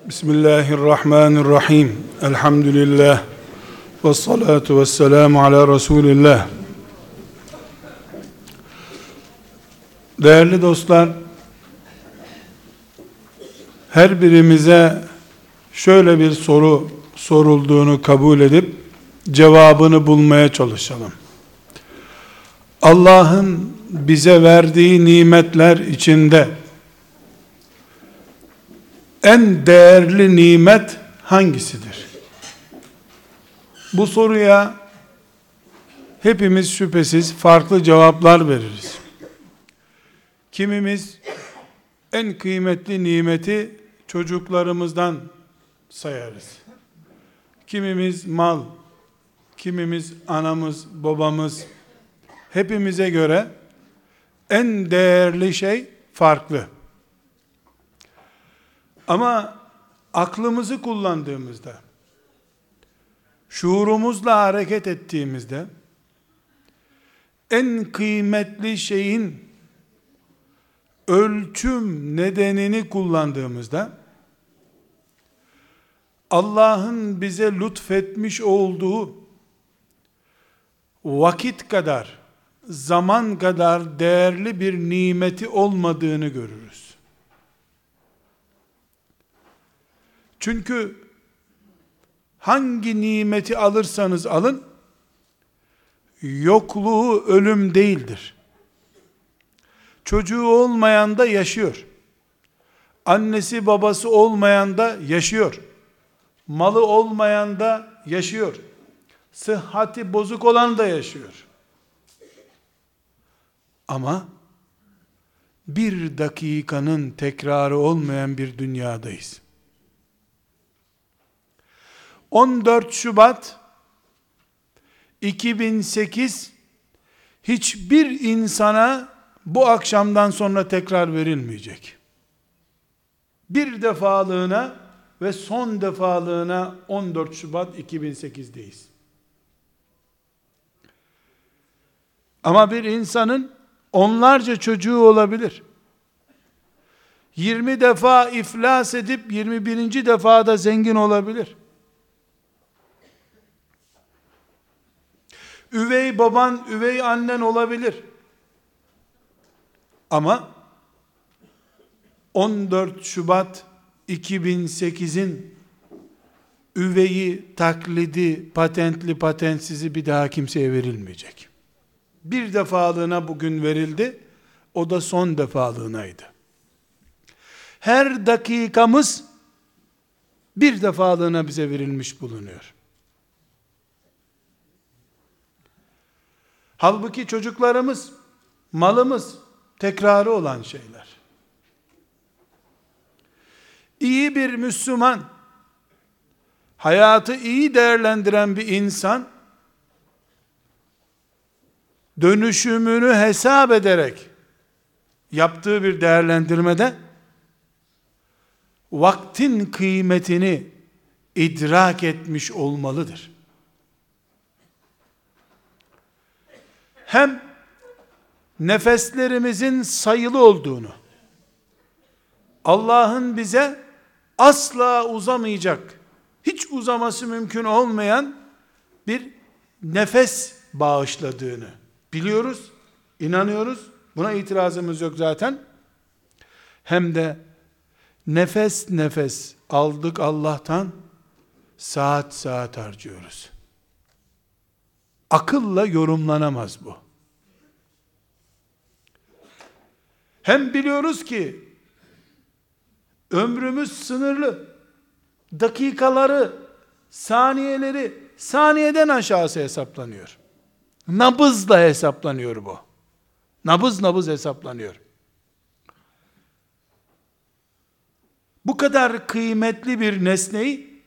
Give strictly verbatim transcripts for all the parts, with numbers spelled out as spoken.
Bismillahirrahmanirrahim. Elhamdülillah. Ve salatu ve selamu ala Resulillah. Değerli dostlar, her birimize şöyle bir soru sorulduğunu kabul edip cevabını bulmaya çalışalım. Allah'ın bize verdiği nimetler içinde en değerli nimet hangisidir? Bu soruya hepimiz şüphesiz farklı cevaplar veririz. Kimimiz en kıymetli nimeti çocuklarımızdan sayarız. Kimimiz mal, kimimiz anamız, babamız. Hepimize göre en değerli şey farklı. Ama aklımızı kullandığımızda, şuurumuzla hareket ettiğimizde, en kıymetli şeyin ölçüm nedenini kullandığımızda, Allah'ın bize lütfetmiş olduğu vakit kadar, zaman kadar değerli bir nimeti olmadığını görürüz. Çünkü hangi nimeti alırsanız alın, yokluğu ölüm değildir. Çocuğu olmayan da yaşıyor. Annesi babası olmayan da yaşıyor. Malı olmayan da yaşıyor. Sıhhati bozuk olan da yaşıyor. Ama bir dakikanın tekrarı olmayan bir dünyadayız. on dört Şubat iki bin sekiz hiçbir insana bu akşamdan sonra tekrar verilmeyecek. Bir defalığına ve son defalığına on dört Şubat iki bin sekiz'deyiz. Ama bir insanın onlarca çocuğu olabilir. yirmi defa iflas edip yirmi birinci defada zengin olabilir. Üvey baban, üvey annen olabilir. Ama on dört Şubat iki bin sekiz'in üveyi, taklidi, patentli, patentsizi bir daha kimseye verilmeyecek. Bir defalığına bugün verildi, o da son defalığınaydı. Her dakikamız bir defalığına bize verilmiş bulunuyor. Halbuki çocuklarımız, malımız tekrarı olan şeyler. İyi bir Müslüman, hayatı iyi değerlendiren bir insan, dönüşümünü hesap ederek yaptığı bir değerlendirmede vaktin kıymetini idrak etmiş olmalıdır. Hem nefeslerimizin sayılı olduğunu, Allah'ın bize asla uzamayacak, hiç uzaması mümkün olmayan bir nefes bağışladığını biliyoruz, inanıyoruz. Buna itirazımız yok zaten. Hem de nefes nefes aldık Allah'tan, saat saat harcıyoruz. Akılla yorumlanamaz bu. Hem biliyoruz ki ömrümüz sınırlı. Dakikaları, saniyeleri saniyeden aşağısı hesaplanıyor. Nabızla hesaplanıyor bu. Nabız nabız hesaplanıyor. Bu kadar kıymetli bir nesneyi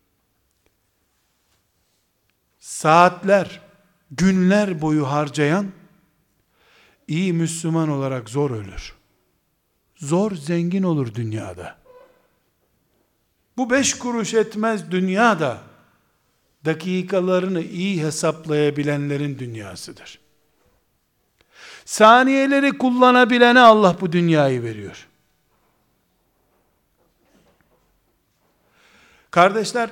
saatler, günler boyu harcayan iyi Müslüman olarak zor ölür. Zor zengin olur dünyada. Bu beş kuruş etmez dünyada dakikalarını iyi hesaplayabilenlerin dünyasıdır. Saniyeleri kullanabilene Allah bu dünyayı veriyor. Kardeşler,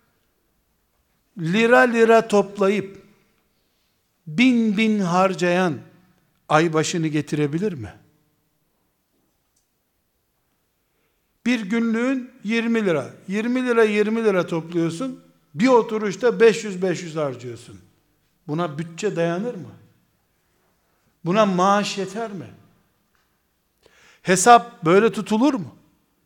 lira lira toplayıp bin bin harcayan ay başını getirebilir mi? Bir günlüğün yirmi lira. yirmi lira yirmi lira topluyorsun. Bir oturuşta beş yüz beş yüz harcıyorsun. Buna bütçe dayanır mı? Buna maaş yeter mi? Hesap böyle tutulur mu?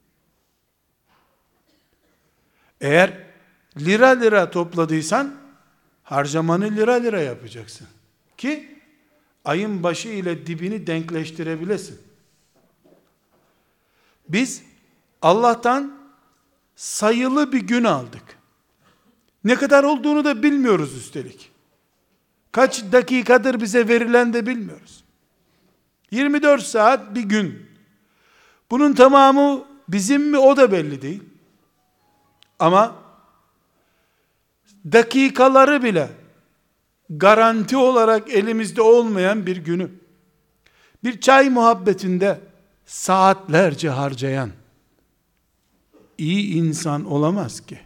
Eğer lira lira topladıysan harcamanı lira lira yapacaksın. Ki ayın başı ile dibini denkleştirebilesin. Biz Allah'tan sayılı bir gün aldık. Ne kadar olduğunu da bilmiyoruz üstelik. Kaç dakikadır bize verilen de bilmiyoruz. yirmi dört saat bir gün. Bunun tamamı bizim mi, o da belli değil. Ama dakikaları bile garanti olarak elimizde olmayan bir günü, bir çay muhabbetinde saatlerce harcayan iyi insan olamaz ki.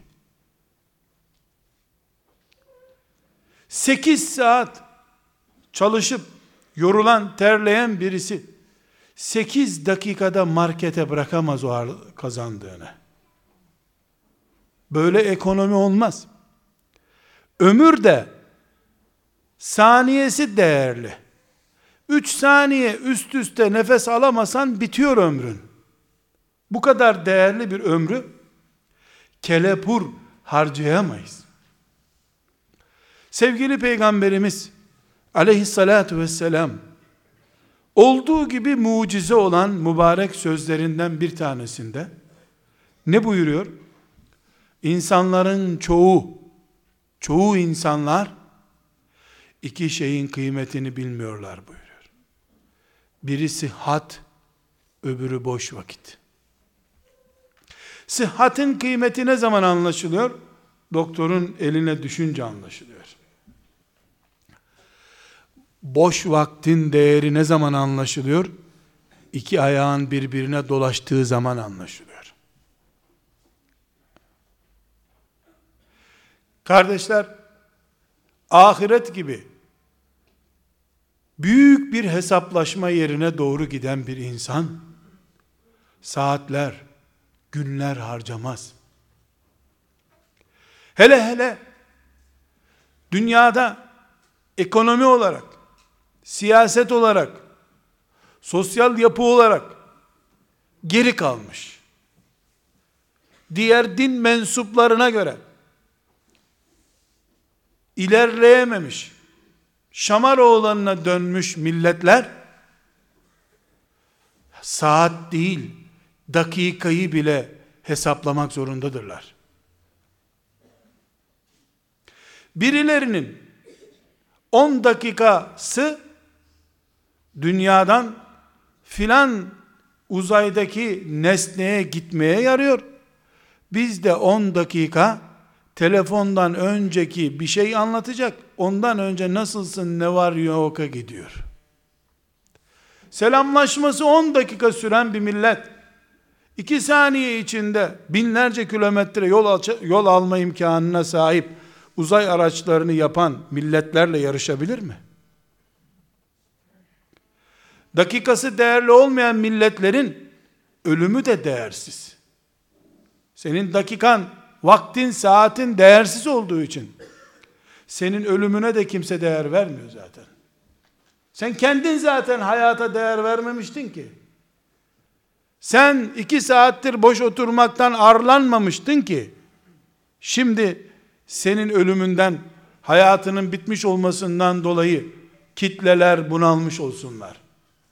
sekiz saat çalışıp yorulan, terleyen birisi sekiz dakikada markete bırakamaz o kazandığını. Böyle ekonomi olmaz. Ömür de saniyesi değerli. Üç saniye üst üste nefes alamasan bitiyor ömrün. Bu kadar değerli bir ömrü kelepur harcayamayız. Sevgili Peygamberimiz aleyhissalatu vesselam olduğu gibi mucize olan mübarek sözlerinden bir tanesinde ne buyuruyor? İnsanların çoğu, çoğu insanlar iki şeyin kıymetini bilmiyorlar buyuruyor. Biri sıhhat, öbürü boş vakit. Sıhhatin kıymeti ne zaman anlaşılıyor? Doktorun eline düşünce anlaşılıyor. Boş vaktin değeri ne zaman anlaşılıyor? İki ayağın birbirine dolaştığı zaman anlaşılıyor. Kardeşler, ahiret gibi büyük bir hesaplaşma yerine doğru giden bir insan saatler, günler harcamaz. Hele hele dünyada ekonomi olarak, siyaset olarak, sosyal yapı olarak geri kalmış, diğer din mensuplarına göre ilerleyememiş, Şamaroğlan'ına dönmüş milletler saat değil, dakikayı bile hesaplamak zorundadırlar. Birilerinin on dakikası dünyadan filan uzaydaki nesneye gitmeye yarıyor. Bizde on dakika telefondan önceki bir şey anlatacak. Ondan önce nasılsın, ne var yoka gidiyor. Selamlaşması on dakika süren bir millet, iki saniye içinde binlerce kilometre yol, al yol alma imkanına sahip uzay araçlarını yapan milletlerle yarışabilir mi? Dakikası değerli olmayan milletlerin ölümü de değersiz. Senin dakikan, vaktin, saatin değersiz olduğu için senin ölümüne de kimse değer vermiyor zaten. Sen kendin zaten hayata değer vermemiştin ki. Sen iki saattir boş oturmaktan arlanmamıştın ki. Şimdi senin ölümünden, hayatının bitmiş olmasından dolayı kitleler bunalmış olsunlar.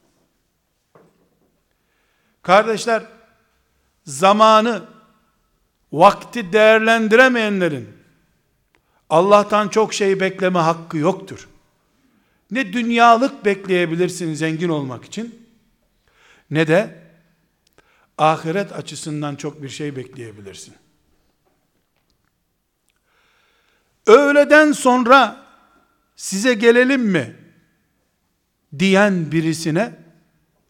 Kardeşler, zamanı, vakti değerlendiremeyenlerin Allah'tan çok şey bekleme hakkı yoktur. Ne dünyalık bekleyebilirsin zengin olmak için, ne de ahiret açısından çok bir şey bekleyebilirsin. Öğleden sonra size gelelim mi diyen birisine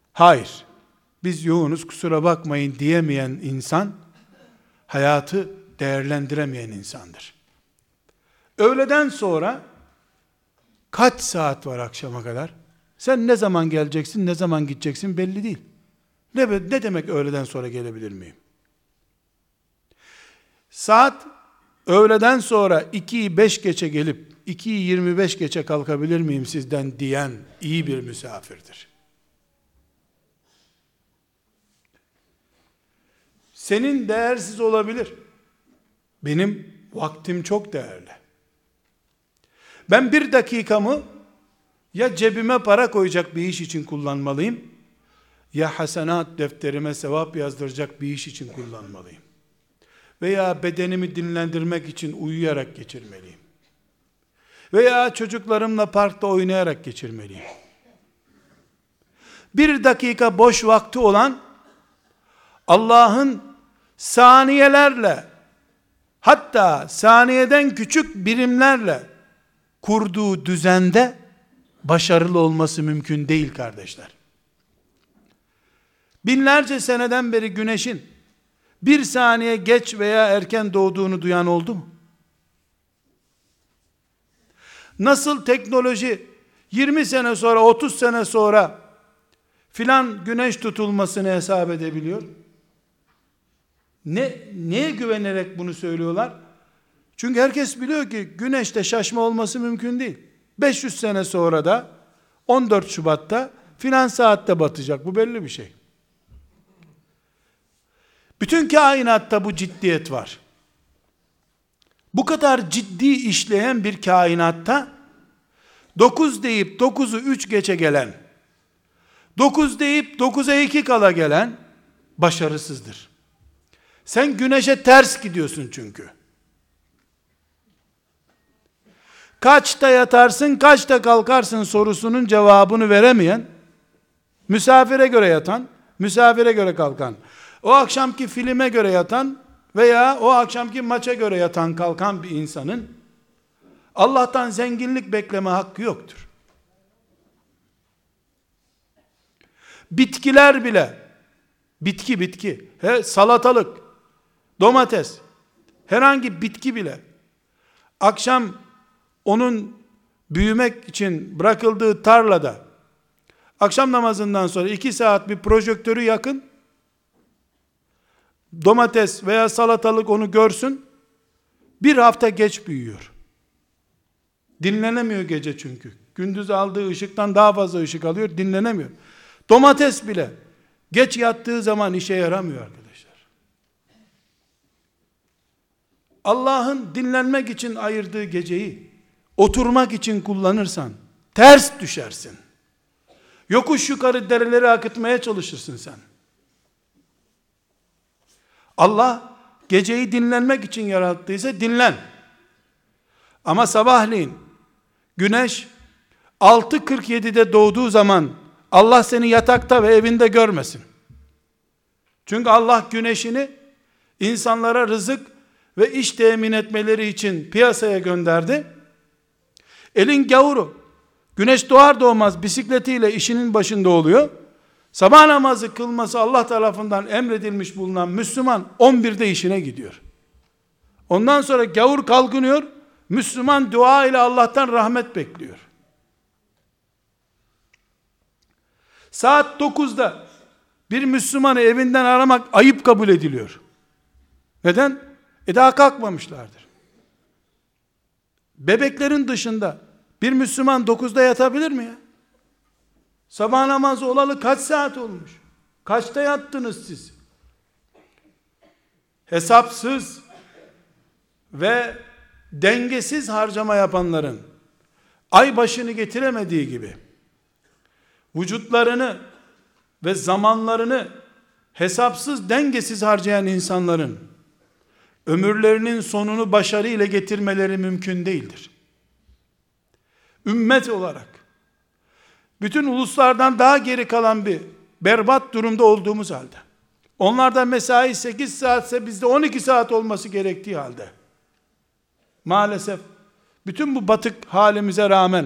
hayır biz yoğunuz kusura bakmayın diyemeyen insan hayatı değerlendiremeyen insandır. Öğleden sonra kaç saat var akşama kadar? Sen ne zaman geleceksin, ne zaman gideceksin belli değil. Ne, ne demek öğleden sonra gelebilir miyim? Saat öğleden sonra ikiyi beş geçe gelip ikiyi yirmi beş geçe kalkabilir miyim sizden diyen iyi bir misafirdir. Senin değersiz olabilir. Benim vaktim çok değerli. Ben bir dakikamı ya cebime para koyacak bir iş için kullanmalıyım, ya hasenat defterime sevap yazdıracak bir iş için kullanmalıyım. Veya bedenimi dinlendirmek için uyuyarak geçirmeliyim. Veya çocuklarımla parkta oynayarak geçirmeliyim. Bir dakika boş vakti olan, Allah'ın saniyelerle, hatta saniyeden küçük birimlerle kurduğu düzende başarılı olması mümkün değil kardeşler. Binlerce seneden beri güneşin bir saniye geç veya erken doğduğunu duyan oldu mu? Nasıl teknoloji yirmi sene sonra, otuz sene sonra filan güneş tutulmasını hesap edebiliyor? Ne, neye güvenerek bunu söylüyorlar? Çünkü herkes biliyor ki güneşte şaşma olması mümkün değil. beş yüz sene sonra da on dört Şubat'ta filan saatte batacak. Bu belli bir şey. Bütün kainatta bu ciddiyet var. Bu kadar ciddi işleyen bir kainatta dokuz deyip dokuzu üç geçe gelen, dokuz deyip dokuza iki kala gelen başarısızdır. Sen güneşe ters gidiyorsun çünkü. Kaçta yatarsın, kaçta kalkarsın sorusunun cevabını veremeyen, misafire göre yatan, misafire göre kalkan, o akşamki filme göre yatan veya o akşamki maça göre yatan kalkan bir insanın Allah'tan zenginlik bekleme hakkı yoktur. Bitkiler bile, bitki bitki, he, salatalık, domates, herhangi bitki bile, akşam onun büyümek için bırakıldığı tarlada, akşam namazından sonra iki saat bir projektörü yakın, domates veya salatalık onu görsün, bir hafta geç büyüyor. Dinlenemiyor gece çünkü. Gündüz aldığı ışıktan daha fazla ışık alıyor, dinlenemiyor. Domates bile geç yattığı zaman işe yaramıyor arkadaşlar. Allah'ın dinlenmek için ayırdığı geceyi oturmak için kullanırsan ters düşersin. Yokuş yukarı dereleri akıtmaya çalışırsın sen. Allah geceyi dinlenmek için yarattıysa dinlen. Ama sabahleyin güneş altı kırk yedide doğduğu zaman Allah seni yatakta ve evinde görmesin. Çünkü Allah güneşini insanlara rızık ve iş temin etmeleri için piyasaya gönderdi. Elin gavuru güneş doğar doğmaz bisikletiyle işinin başında oluyor. Sabah namazı kılması Allah tarafından emredilmiş bulunan Müslüman on birde işine gidiyor. Ondan sonra gavur kalkınıyor, Müslüman dua ile Allah'tan rahmet bekliyor. Saat dokuzda bir Müslümanı evinden aramak ayıp kabul ediliyor. Neden? E daha kalkmamışlardır. Bebeklerin dışında bir Müslüman dokuzda yatabilir mi ya? Sabah namazı olalı kaç saat olmuş? Kaçta yattınız siz? Hesapsız ve dengesiz harcama yapanların ay başını getiremediği gibi vücutlarını ve zamanlarını hesapsız dengesiz harcayan insanların ömürlerinin sonunu başarıyla getirmeleri mümkün değildir. Ümmet olarak bütün uluslardan daha geri kalan bir berbat durumda olduğumuz halde, onlarda mesai sekiz saatse bizde on iki saat olması gerektiği halde, maalesef bütün bu batık halimize rağmen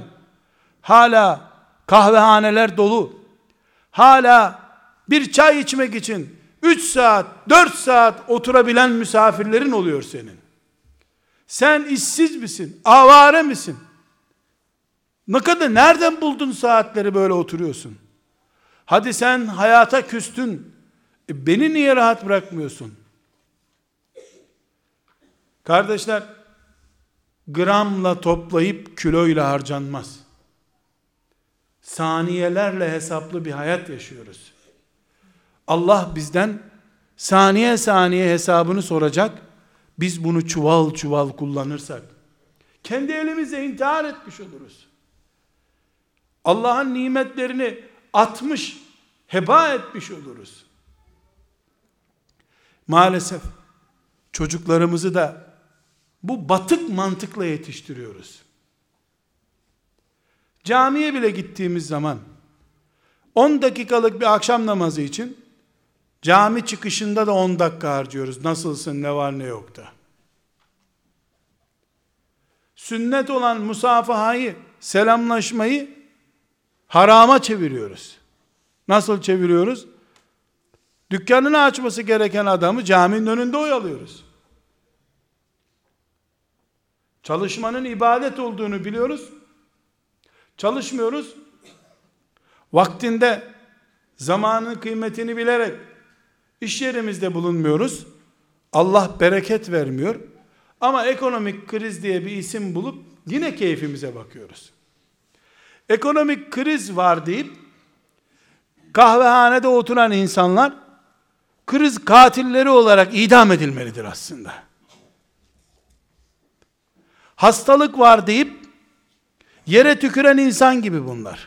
hala kahvehaneler dolu, hala bir çay içmek için üç saat, dört saat oturabilen misafirlerin oluyor senin. Sen işsiz misin? Avare misin? Ne kadar, nereden buldun saatleri böyle oturuyorsun? Hadi sen hayata küstün. E beni niye rahat bırakmıyorsun? Kardeşler, gramla toplayıp kiloyla harcanmaz. Saniyelerle hesaplı bir hayat yaşıyoruz. Allah bizden saniye saniye hesabını soracak. Biz bunu çuval çuval kullanırsak kendi elimizle intihar etmiş oluruz. Allah'ın nimetlerini atmış, heba etmiş oluruz. Maalesef çocuklarımızı da bu batık mantıkla yetiştiriyoruz. Camiye bile gittiğimiz zaman on dakikalık bir akşam namazı için cami çıkışında da on dakika harcıyoruz. Nasılsın, ne var ne yok da. Sünnet olan musafahayı, selamlaşmayı harama çeviriyoruz. Nasıl çeviriyoruz? Dükkanını açması gereken adamı caminin önünde oyalıyoruz. Çalışmanın ibadet olduğunu biliyoruz. Çalışmıyoruz. Vaktinde zamanın kıymetini bilerek iş yerimizde bulunmuyoruz. Allah bereket vermiyor. Ama ekonomik kriz diye bir isim bulup yine keyfimize bakıyoruz. Ekonomik kriz var deyip kahvehanede oturan insanlar kriz katilleri olarak idam edilmelidir aslında. Hastalık var deyip yere tüküren insan gibi bunlar.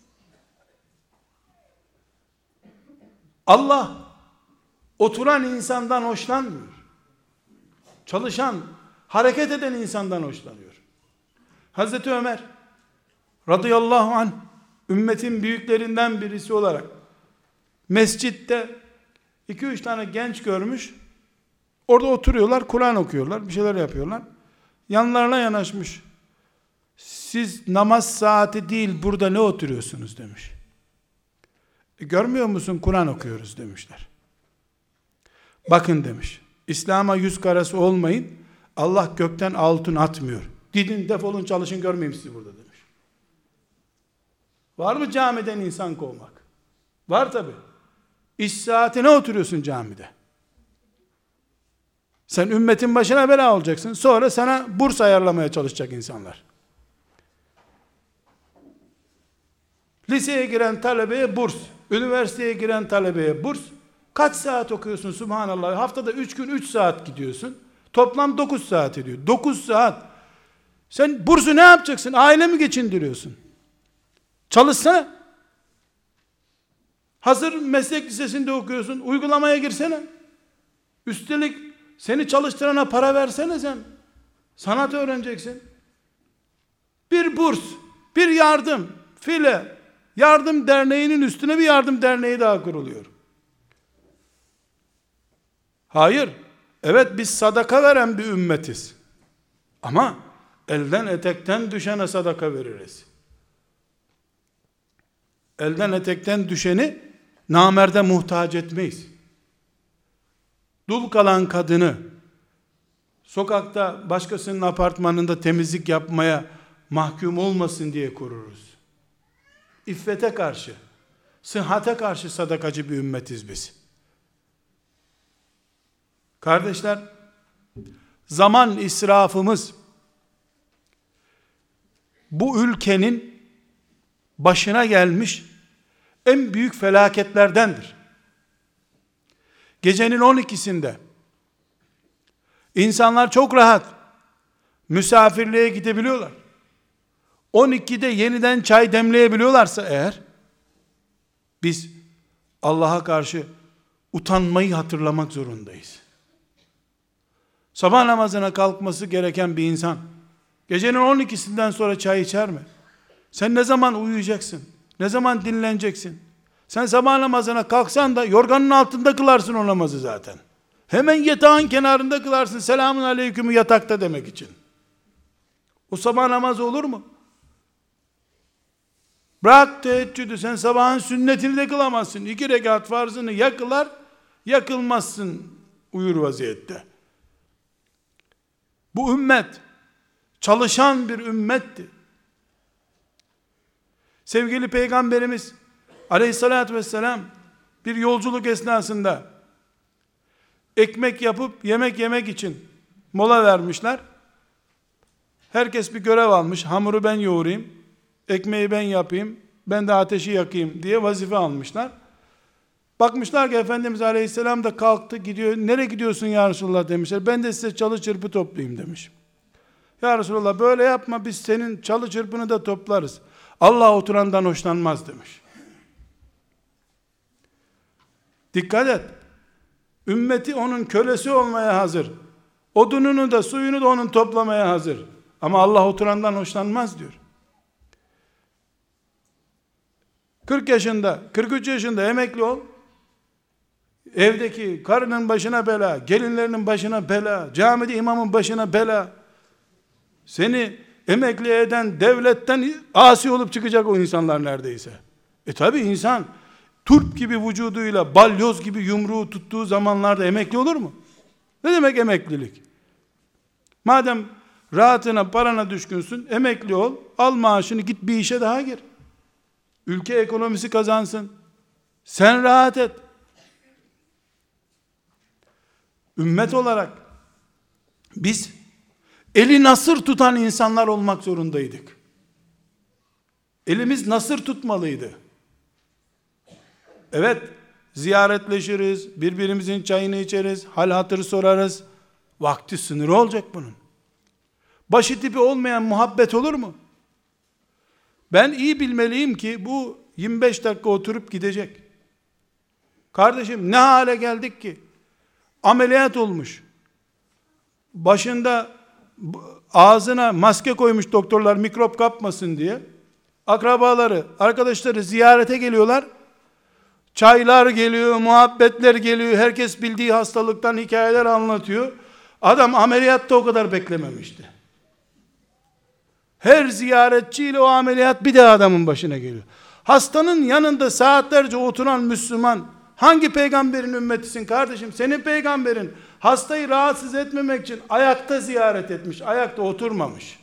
Allah oturan insandan hoşlanmıyor. Çalışan, hareket eden insandan hoşlanıyor. Hazreti Ömer radıyallahu anh ümmetin büyüklerinden birisi olarak mescitte iki üç tane genç görmüş. Orada oturuyorlar, Kur'an okuyorlar, bir şeyler yapıyorlar. Yanlarına yanaşmış. Siz namaz saati değil burada ne oturuyorsunuz demiş. E, görmüyor musun Kur'an okuyoruz demişler. Bakın demiş. İslam'a yüz karası olmayın. Allah gökten altın atmıyor. Gidin defolun çalışın görmeyeyim sizi burada demiş. Var mı camiden insan kovmak? Var tabi. İş saatine oturuyorsun camide. Sen ümmetin başına bela olacaksın. Sonra sana burs ayarlamaya çalışacak insanlar. Liseye giren talebeye burs, üniversiteye giren talebeye burs. Kaç saat okuyorsun subhanallah? Haftada üç gün üç saat gidiyorsun. Toplam dokuz saat ediyor. dokuz saat. Sen bursu ne yapacaksın? Aile mi geçindiriyorsun? Çalışsana. Hazır meslek lisesinde okuyorsun. Uygulamaya girsene. Üstelik seni çalıştırana para versene sen. Sanat öğreneceksin. Bir burs, bir yardım, file, yardım derneğinin üstüne bir yardım derneği daha kuruluyor. Hayır. Evet biz sadaka veren bir ümmetiz. Ama elden etekten düşene sadaka veririz. Elden etekten düşeni namerde muhtaç etmeyiz. Dul kalan kadını sokakta başkasının apartmanında temizlik yapmaya mahkum olmasın diye koruruz. İffete karşı, sıhhate karşı sadakacı bir ümmetiz biz. Kardeşler, zaman israfımız bu ülkenin başına gelmiş en büyük felaketlerdendir. Gecenin on ikisinde insanlar çok rahat misafirliğe gidebiliyorlar. on ikide yeniden çay demleyebiliyorlarsa eğer, biz Allah'a karşı utanmayı hatırlamak zorundayız. Sabah namazına kalkması gereken bir insan gecenin on ikisinden sonra çay içer mi? Sen ne zaman uyuyacaksın? Ne zaman dinleneceksin? Sen sabah namazına kalksan da yorganın altında kılarsın o namazı zaten. Hemen yatağın kenarında kılarsın. Selamun aleykümü yatakta demek için. O sabah namazı olur mu? Bırak teheccüdü, sen sabahın sünnetini de kılamazsın. İki rekat farzını ya kılar yakılmazsın uyur vaziyette. Bu ümmet çalışan bir ümmetti. Sevgili Peygamberimiz Aleyhissalatü vesselam bir yolculuk esnasında ekmek yapıp yemek yemek için mola vermişler. Herkes bir görev almış. Hamuru ben yoğurayım, ekmeği ben yapayım, ben de ateşi yakayım diye vazife almışlar. Bakmışlar ki Efendimiz Aleyhisselam da kalktı gidiyor. Nereye gidiyorsun ya Resulullah demişler. Ben de size çalı çırpı toplayayım demiş. Ya Resulullah böyle yapma, biz senin çalı çırpını da toplarız. Allah oturandan hoşlanmaz demiş. Dikkat et. Ümmeti onun kölesi olmaya hazır. Odununu da suyunu da onun toplamaya hazır. Ama Allah oturandan hoşlanmaz diyor. kırk yaşında, kırk üç yaşında emekli ol. Evdeki karının başına bela, gelinlerinin başına bela, camide imamın başına bela. Seni emekli eden devletten asi olup çıkacak o insanlar neredeyse. E tabi insan turp gibi vücuduyla balyoz gibi yumruğu tuttuğu zamanlarda emekli olur mu? Ne demek emeklilik? Madem rahatına, parana düşkünsün, emekli ol, al maaşını, git bir işe daha gir. Ülke ekonomisi kazansın. Sen rahat et. Ümmet olarak biz eli nasır tutan insanlar olmak zorundaydık. Elimiz nasır tutmalıydı. Evet, ziyaretleşiriz, birbirimizin çayını içeriz, hal hatır sorarız. Vakti sınırı olacak bunun. Başı tipi olmayan muhabbet olur mu? Ben iyi bilmeliyim ki bu yirmi beş dakika oturup gidecek. Kardeşim ne hale geldik ki? Ameliyat olmuş. Başında ağzına maske koymuş doktorlar mikrop kapmasın diye. Akrabaları, arkadaşları ziyarete geliyorlar. Çaylar geliyor, muhabbetler geliyor. Herkes bildiği hastalıktan hikayeler anlatıyor. Adam ameliyatta o kadar beklememişti. Her ziyaretçiyle o ameliyat bir de adamın başına geliyor. Hastanın yanında saatlerce oturan Müslüman hangi peygamberin ümmetisin kardeşim? Senin peygamberin hastayı rahatsız etmemek için ayakta ziyaret etmiş, ayakta oturmamış.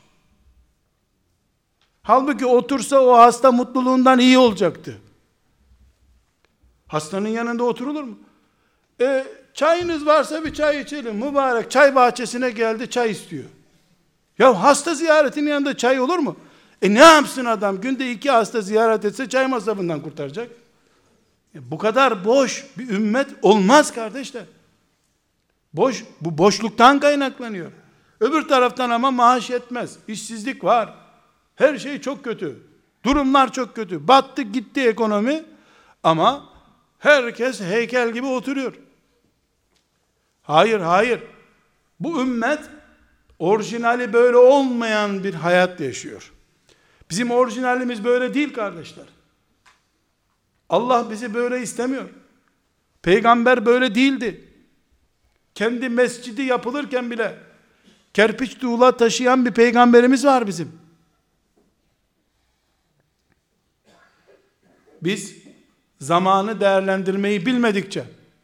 Halbuki otursa o hasta mutluluğundan iyi olacaktı. Hastanın yanında oturulur mu? E, çayınız varsa bir çay içelim. Mübarek çay bahçesine geldi, çay istiyor. Ya hasta ziyaretinin yanında çay olur mu? E ne yapsın adam? Günde iki hasta ziyaret etse çay masrafından kurtaracak. E bu kadar boş bir ümmet olmaz kardeşler. Boş, bu boşluktan kaynaklanıyor. Öbür taraftan ama maaş yetmez. İşsizlik var. Her şey çok kötü. Durumlar çok kötü. Battı gitti ekonomi. Ama herkes heykel gibi oturuyor. Hayır, hayır. Bu ümmet orijinali böyle olmayan bir hayat yaşıyor. Bizim orijinalimiz böyle değil kardeşler. Allah bizi böyle istemiyor. Peygamber böyle değildi. Kendi mescidi yapılırken bile kerpiç tuğla taşıyan bir peygamberimiz var bizim. Biz zamanı değerlendirmeyi bilmedikçe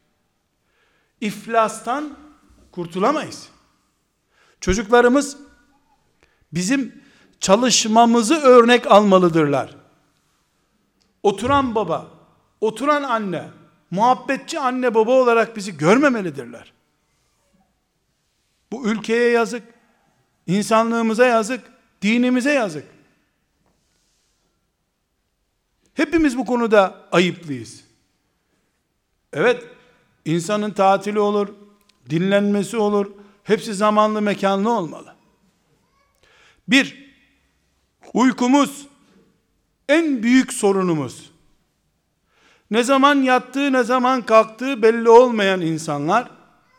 iflastan kurtulamayız. Çocuklarımız bizim çalışmamızı örnek almalıdırlar. Oturan baba, oturan anne, muhabbetçi anne baba olarak bizi görmemelidirler. Bu ülkeye yazık, insanlığımıza yazık, dinimize yazık. Hepimiz bu konuda ayıplıyız. Evet, insanın tatili olur, dinlenmesi olur, hepsi zamanlı mekanlı olmalı. Bir, uykumuz en büyük sorunumuz. Ne zaman yattığı, ne zaman kalktığı belli olmayan insanlar,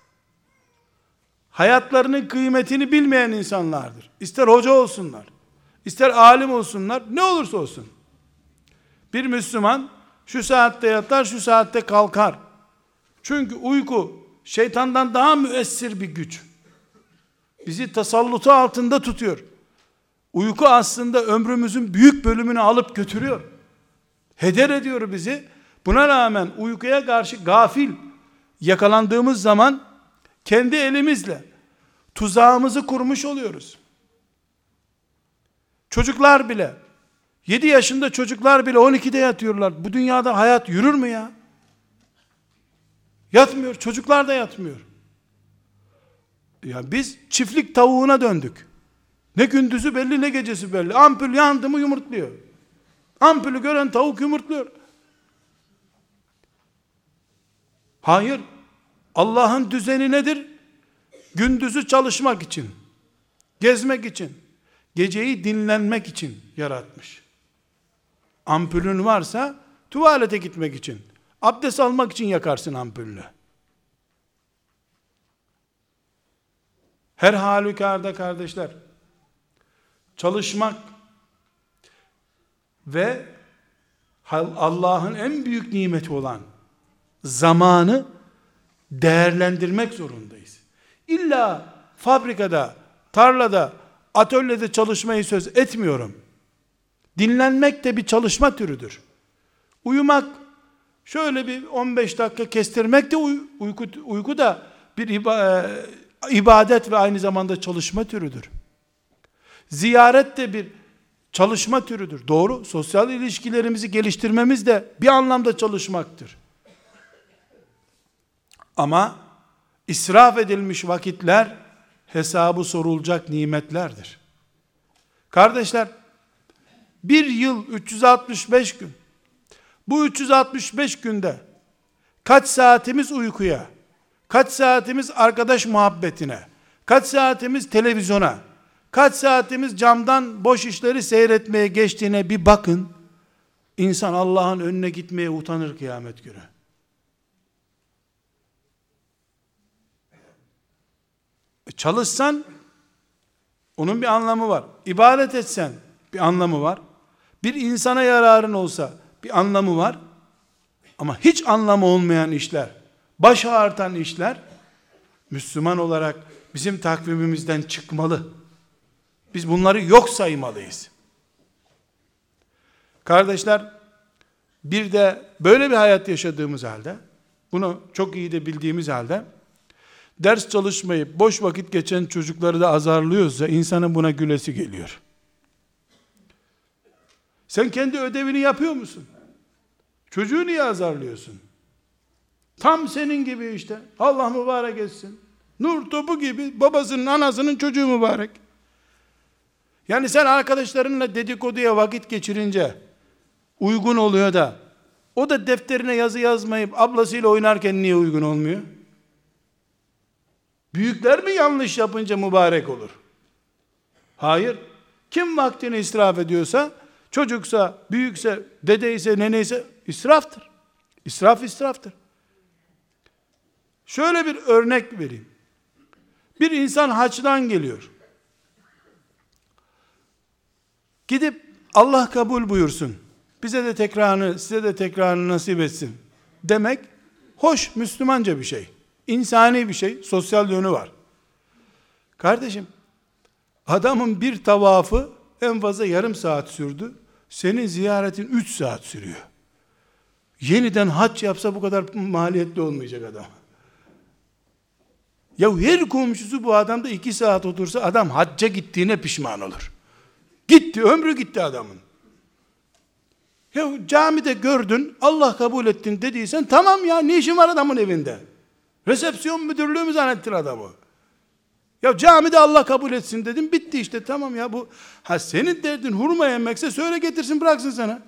hayatlarının kıymetini bilmeyen insanlardır. İster hoca olsunlar, ister alim olsunlar, ne olursa olsun. Bir Müslüman şu saatte yatar, şu saatte kalkar. Çünkü uyku şeytandan daha müessir bir güç. Bizi tasallutu altında tutuyor. Uyku aslında ömrümüzün büyük bölümünü alıp götürüyor. Heder ediyor bizi. Buna rağmen uykuya karşı gafil, yakalandığımız zaman kendi elimizle tuzağımızı kurmuş oluyoruz. Çocuklar bile, yedi yaşında çocuklar bile on ikide yatıyorlar. Bu dünyada hayat yürür mü ya? Yatmıyor. Çocuklar da yatmıyor. Ya biz çiftlik tavuğuna döndük. Ne gündüzü belli ne gecesi belli. Ampul yandı mı yumurtluyor. Ampulü gören tavuk yumurtluyor. Hayır. Allah'ın düzeni nedir? Gündüzü çalışmak için, gezmek için, geceyi dinlenmek için yaratmış. Ampulün varsa tuvalete gitmek için, abdest almak için yakarsın ampulünü. Her halükarda kardeşler, çalışmak ve Allah'ın en büyük nimeti olan zamanı değerlendirmek zorundayız. İlla fabrikada, tarlada, atölyede çalışmayı söz etmiyorum. Dinlenmek de bir çalışma türüdür. Uyumak, şöyle bir on beş dakika kestirmek de uy- uyku, uyku da bir iba- ibadet ve aynı zamanda çalışma türüdür. Ziyaret de bir çalışma türüdür. Doğru, sosyal ilişkilerimizi geliştirmemiz de bir anlamda çalışmaktır. Ama israf edilmiş vakitler hesabı sorulacak nimetlerdir. Kardeşler, bir yıl üç yüz altmış beş gün. Bu üç yüz altmış beş günde kaç saatimiz uykuya, kaç saatimiz arkadaş muhabbetine, kaç saatimiz televizyona, kaç saatimiz camdan boş işleri seyretmeye geçtiğine bir bakın. İnsan Allah'ın önüne gitmeye utanır kıyamet günü. Çalışsan onun bir anlamı var. İbadet etsen bir anlamı var. Bir insana yararın olsa bir anlamı var. Ama hiç anlamı olmayan işler, baş ağrıtan işler Müslüman olarak bizim takvimimizden çıkmalı. Biz bunları yok saymalıyız. Kardeşler, bir de böyle bir hayat yaşadığımız halde, bunu çok iyi de bildiğimiz halde, ders çalışmayıp boş vakit geçen çocukları da azarlıyorsa insanın buna gülesi geliyor. Sen kendi ödevini yapıyor musun? Çocuğu niye azarlıyorsun? Tam senin gibi işte. Allah mübarek etsin. Nur topu gibi babasının anasının çocuğu mübarek. Yani sen arkadaşlarınla dedikoduya vakit geçirince uygun oluyor da o da defterine yazı yazmayıp ablasıyla oynarken niye uygun olmuyor? Büyükler mi yanlış yapınca mübarek olur? Hayır. Kim vaktini israf ediyorsa, çocuksa, büyükse, dedeyse, neneyse israftır. İsraf israftır. Şöyle bir örnek vereyim. Bir insan haçtan geliyor. Gidip Allah kabul buyursun, bize de tekrarını, size de tekrarını nasip etsin demek hoş, Müslümanca bir şey. İnsani bir şey, sosyal yönü var. Kardeşim, adamın bir tavafı en fazla yarım saat sürdü. Senin ziyaretin üç saat sürüyor. Yeniden hac yapsa bu kadar maliyetli olmayacak adam. Ya her komşusu bu adamda iki saat otursa adam hacca gittiğine pişman olur. Gitti, ömrü gitti adamın. Ya camide gördün, Allah kabul ettin dediysen tamam ya, ne işin var adamın evinde? Resepsiyon müdürlüğü mü zannettin adamı? Ya camide Allah kabul etsin dedim, bitti işte, tamam ya bu. Ha senin derdin hurma yemekse söyle getirsin bıraksın sana.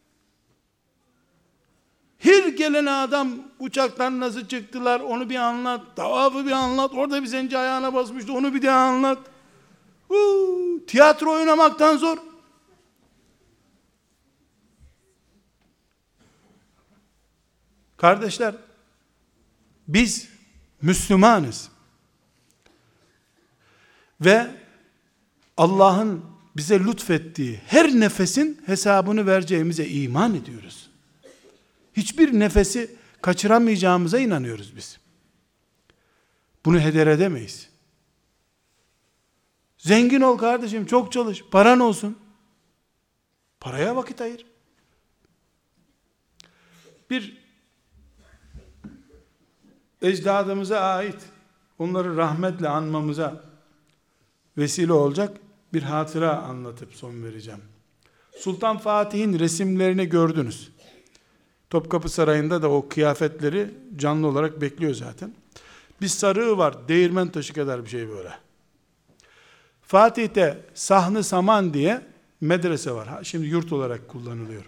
Her gelene adam uçaktan nasıl çıktılar onu bir anlat, tavafı bir anlat, orada bir zenci ayağına basmıştı onu bir daha anlat. Uuu, tiyatro oynamaktan zor. Kardeşler, biz Müslümanız. Ve Allah'ın bize lütfettiği her nefesin hesabını vereceğimize iman ediyoruz. Hiçbir nefesi kaçıramayacağımıza inanıyoruz biz. Bunu heder edemeyiz. Zengin ol kardeşim, çok çalış, paran olsun. Paraya vakit ayır. Bir ecdadımıza ait, onları rahmetle anmamıza vesile olacak bir hatıra anlatıp son vereceğim. Sultan Fatih'in resimlerini gördünüz. Topkapı Sarayı'nda da o kıyafetleri canlı olarak bekliyor zaten. Bir sarığı var, değirmen taşı kadar bir şey böyle. Fatih'te Sahn-ı Saman diye medrese var. Şimdi yurt olarak kullanılıyor.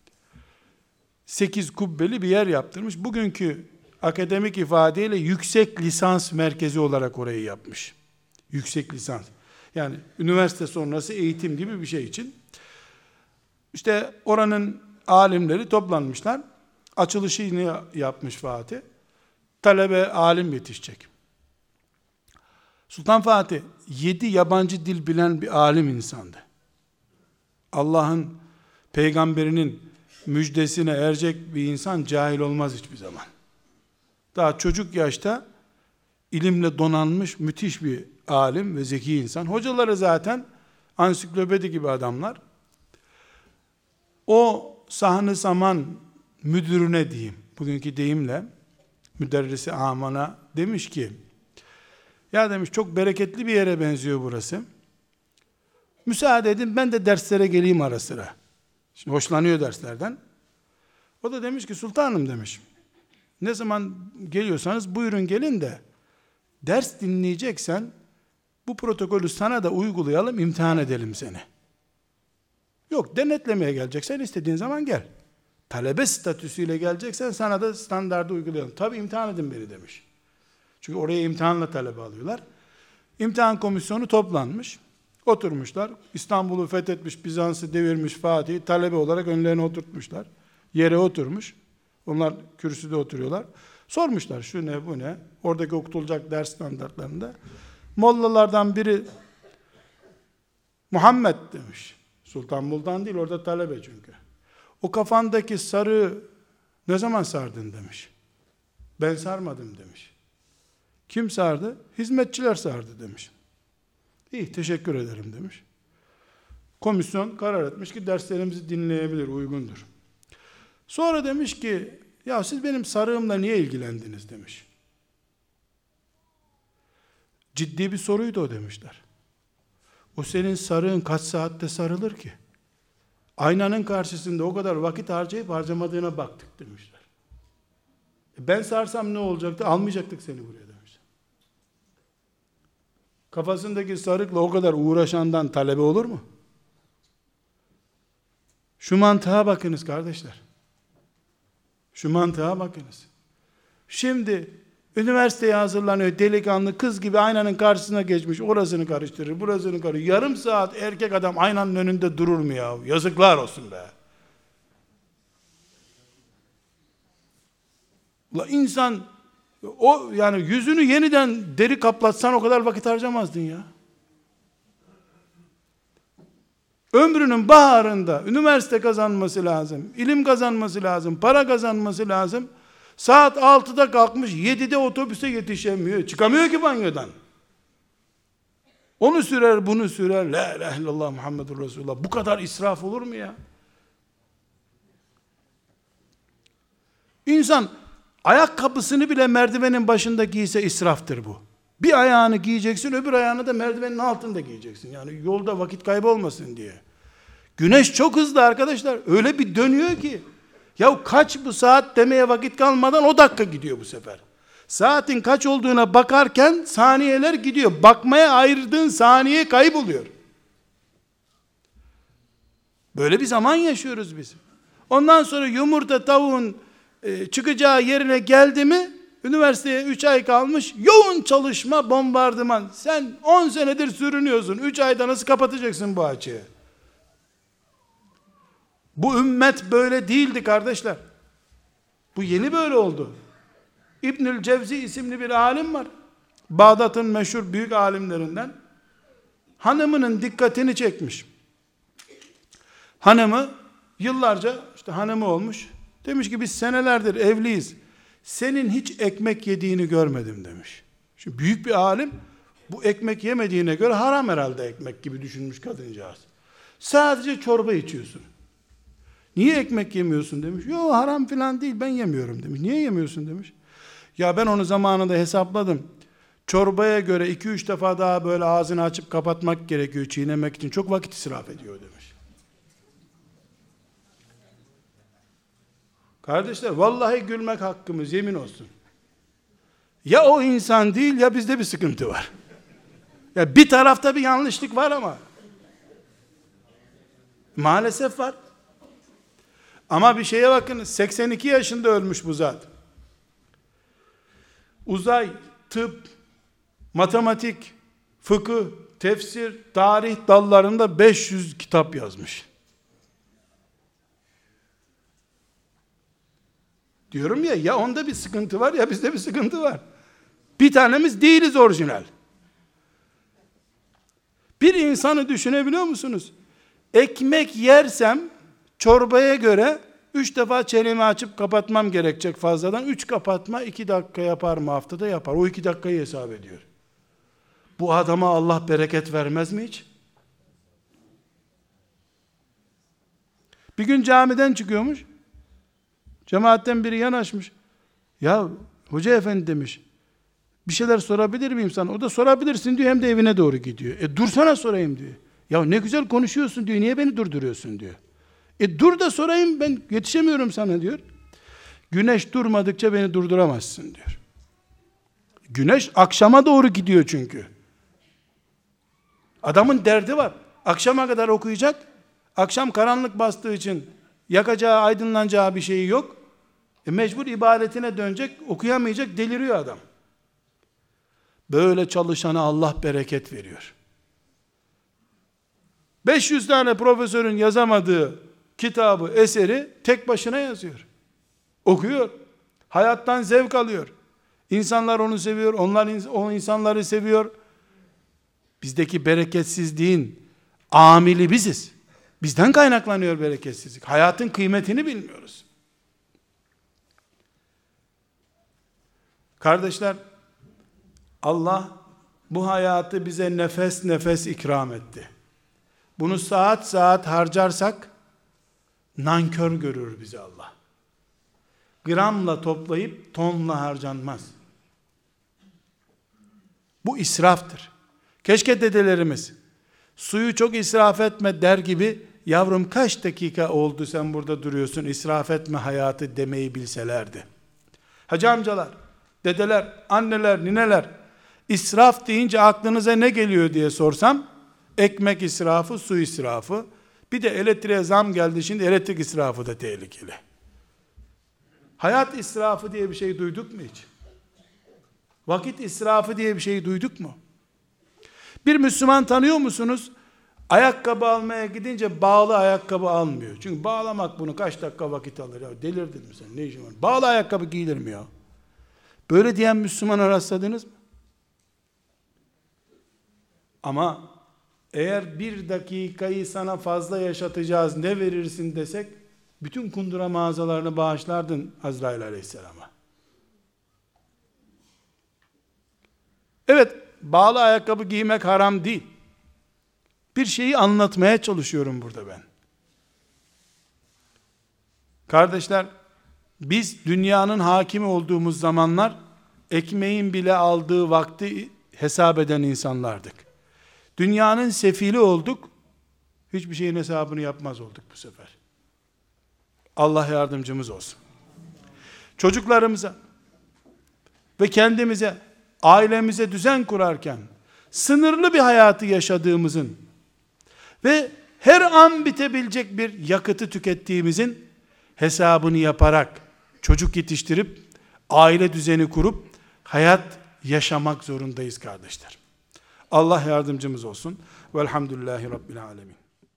Sekiz kubbeli bir yer yaptırmış. Bugünkü akademik ifadeyle yüksek lisans merkezi olarak orayı yapmış. Yüksek lisans. Yani üniversite sonrası eğitim gibi bir şey için. İşte oranın alimleri toplanmışlar. Açılışını yapmış Fatih. Talebe alim yetişecek. Sultan Fatih yedi yabancı dil bilen bir alim insandı. Allah'ın peygamberinin müjdesine erecek bir insan cahil olmaz hiçbir zaman. Daha çocuk yaşta ilimle donanmış müthiş bir alim ve zeki insan. Hocaları zaten ansiklopedi gibi adamlar. O Sahn-ı Saman müdürüne diyeyim, bugünkü deyimle müderrisi amana demiş ki, ya demiş çok bereketli bir yere benziyor burası. Müsaade edin ben de derslere geleyim ara sıra. Şimdi hoşlanıyor derslerden. O da demiş ki sultanım demiş. Ne zaman geliyorsanız buyurun gelin de ders dinleyeceksen bu protokolü sana da uygulayalım, imtihan edelim seni. Yok denetlemeye geleceksen istediğin zaman gel. Talebe statüsüyle geleceksen sana da standardı uygulayalım. Tabi imtihan edin beni demiş. Çünkü oraya imtihanla talebe alıyorlar. İmtihan komisyonu toplanmış. Oturmuşlar. İstanbul'u fethetmiş, Bizans'ı devirmiş Fatih talebe olarak önlerine oturtmuşlar. Yere oturmuş. Onlar kürsüde oturuyorlar. Sormuşlar şu ne bu ne? Oradaki okutulacak ders standartlarında. Mollalardan biri Muhammed demiş. Sultan Buldan değil, orada talebe çünkü. O kafandaki sarı ne zaman sardın demiş. Ben sarmadım demiş. Kim sardı? Hizmetçiler sardı demiş. İyi teşekkür ederim demiş. Komisyon karar etmiş ki derslerimizi dinleyebilir, uygundur. Sonra demiş ki ya siz benim sarığımla niye ilgilendiniz demiş. Ciddi bir soruydu o demişler. O senin sarığın kaç saatte sarılır ki? Aynanın karşısında o kadar vakit harcayıp harcamadığına baktık demişler. E ben sarsam ne olacaktı? Almayacaktık seni buraya demişler. Kafasındaki sarıkla o kadar uğraşandan talebe olur mu? Şu mantığa bakınız kardeşler. Şu mantığa bakınız. Şimdi üniversiteye hazırlanıyor delikanlı kız gibi aynanın karşısına geçmiş, orasını karıştırır, burasını karıştırır. Yarım saat erkek adam aynanın önünde durur mu ya? Yazıklar olsun be. Ula insan o yani yüzünü yeniden deri kaplatsan o kadar vakit harcamazdın ya. Ömrünün baharında üniversite kazanması lazım, ilim kazanması lazım, para kazanması lazım. Saat altıda kalkmış, yedide otobüse yetişemiyor. Çıkamıyor ki banyodan. Onu sürer, bunu sürer. La ilahe illallah Muhammedur Resulullah. Bu kadar israf olur mu ya? İnsan ayakkabısını bile merdivenin başında giyse israftır bu. Bir ayağını giyeceksin, öbür ayağını da merdivenin altında giyeceksin. Yani yolda vakit kaybolmasın diye. Güneş çok hızlı arkadaşlar. Öyle bir dönüyor ki. Ya kaç bu saat demeye vakit kalmadan o dakika gidiyor bu sefer. Saatin kaç olduğuna bakarken saniyeler gidiyor. Bakmaya ayırdığın saniye kayboluyor. Böyle bir zaman yaşıyoruz biz. Ondan sonra yumurta tavuğun e, çıkacağı yerine geldi mi, üniversiteye üç ay kalmış, yoğun çalışma, bombardıman. Sen on senedir sürünüyorsun. üç ayda nasıl kapatacaksın bu açığı? Bu ümmet böyle değildi kardeşler. Bu yeni böyle oldu. İbnül Cevzi isimli bir alim var. Bağdat'ın meşhur büyük alimlerinden. Hanımının dikkatini çekmiş. Hanımı yıllarca işte hanımı olmuş. Demiş ki biz senelerdir evliyiz. Senin hiç ekmek yediğini görmedim demiş. Şimdi büyük bir alim bu ekmek yemediğine göre haram herhalde ekmek gibi düşünmüş kadıncağız. Sadece çorba içiyorsun. Niye ekmek yemiyorsun demiş. Yok haram filan değil ben yemiyorum demiş. Niye yemiyorsun demiş. Ya ben onu zamanında hesapladım. Çorbaya göre iki üç defa daha böyle ağzını açıp kapatmak gerekiyor çiğnemek için. Çok vakit israf ediyor demiş. Kardeşler vallahi gülmek hakkımız, yemin olsun. Ya o insan değil ya bizde bir sıkıntı var. Ya bir tarafta bir yanlışlık var ama. Maalesef var. Ama bir şeye bakın, seksen iki yaşında ölmüş bu zat. Uzay, tıp, matematik, fıkıh, tefsir, tarih dallarında beş yüz kitap yazmış. Diyorum ya, ya onda bir sıkıntı var ya bizde bir sıkıntı var. Bir tanemiz değiliz orijinal. Bir insanı düşünebiliyor musunuz? Ekmek yersem çorbaya göre üç defa çenemi açıp kapatmam gerekecek fazladan. Üç kapatma iki dakika yapar mı haftada? Yapar. O iki dakikayı hesap ediyor. Bu adama Allah bereket vermez mi hiç? Bir gün camiden çıkıyormuş. Cemaatten biri yanaşmış. Ya hoca efendi demiş. Bir şeyler sorabilir miyim sana? O da sorabilirsin diyor, hem de evine doğru gidiyor. E dursana sorayım diyor. Ya ne güzel konuşuyorsun diyor. Niye beni durduruyorsun diyor. E dur da sorayım, ben yetişemiyorum sana diyor. Güneş durmadıkça beni durduramazsın diyor. Güneş akşama doğru gidiyor çünkü. Adamın derdi var. Akşama kadar okuyacak. Akşam karanlık bastığı için yakacağı, aydınlanacağı bir şeyi yok. E mecbur ibadetine dönecek, okuyamayacak, deliriyor adam. Böyle çalışana Allah bereket veriyor. beş yüz tane profesörün yazamadığı kitabı, eseri tek başına yazıyor. Okuyor. Hayattan zevk alıyor. İnsanlar onu seviyor, onlar o insanları seviyor. Bizdeki bereketsizliğin amili biziz. Bizden kaynaklanıyor bereketsizlik. Hayatın kıymetini bilmiyoruz. Kardeşler, Allah bu hayatı bize nefes nefes ikram etti. Bunu saat saat harcarsak nankör görür bizi Allah. Gramla toplayıp tonla harcanmaz. Bu israftır. Keşke dedelerimiz suyu çok israf etme der gibi, yavrum kaç dakika oldu sen burada duruyorsun, israf etme hayatı demeyi bilselerdi. Hacı amcalar, dedeler, anneler, nineler, israf deyince aklınıza ne geliyor diye sorsam, ekmek israfı, su israfı, bir de elektriğe zam geldi, şimdi elektrik israfı da tehlikeli. Hayat israfı diye bir şey duyduk mu hiç? Vakit israfı diye bir şey duyduk mu? Bir Müslüman tanıyor musunuz? Ayakkabı almaya gidince bağlı ayakkabı almıyor. Çünkü bağlamak bunu kaç dakika vakit alır. Ya delirdin mi sen? Ne işin var? Bağlı ayakkabı giyilmiyor. Böyle diyen Müslümana rastladınız mı? Ama eğer bir dakikayı sana fazla yaşatacağız, ne verirsin desek, bütün kundura mağazalarını bağışlardın Azrail Aleyhisselam'a. Evet, bağlı ayakkabı giymek haram değil. Bir şeyi anlatmaya çalışıyorum burada ben. Kardeşler, biz dünyanın hakimi olduğumuz zamanlar ekmeğin bile aldığı vakti hesap eden insanlardık. Dünyanın sefili olduk, hiçbir şeyin hesabını yapmaz olduk bu sefer. Allah yardımcımız olsun. Çocuklarımıza ve kendimize, ailemize düzen kurarken sınırlı bir hayatı yaşadığımızın ve her an bitebilecek bir yakıtı tükettiğimizin hesabını yaparak çocuk yetiştirip aile düzeni kurup hayat yaşamak zorundayız kardeşler. Allah yardımcımız olsun. Velhamdülillahi Rabbil alemin.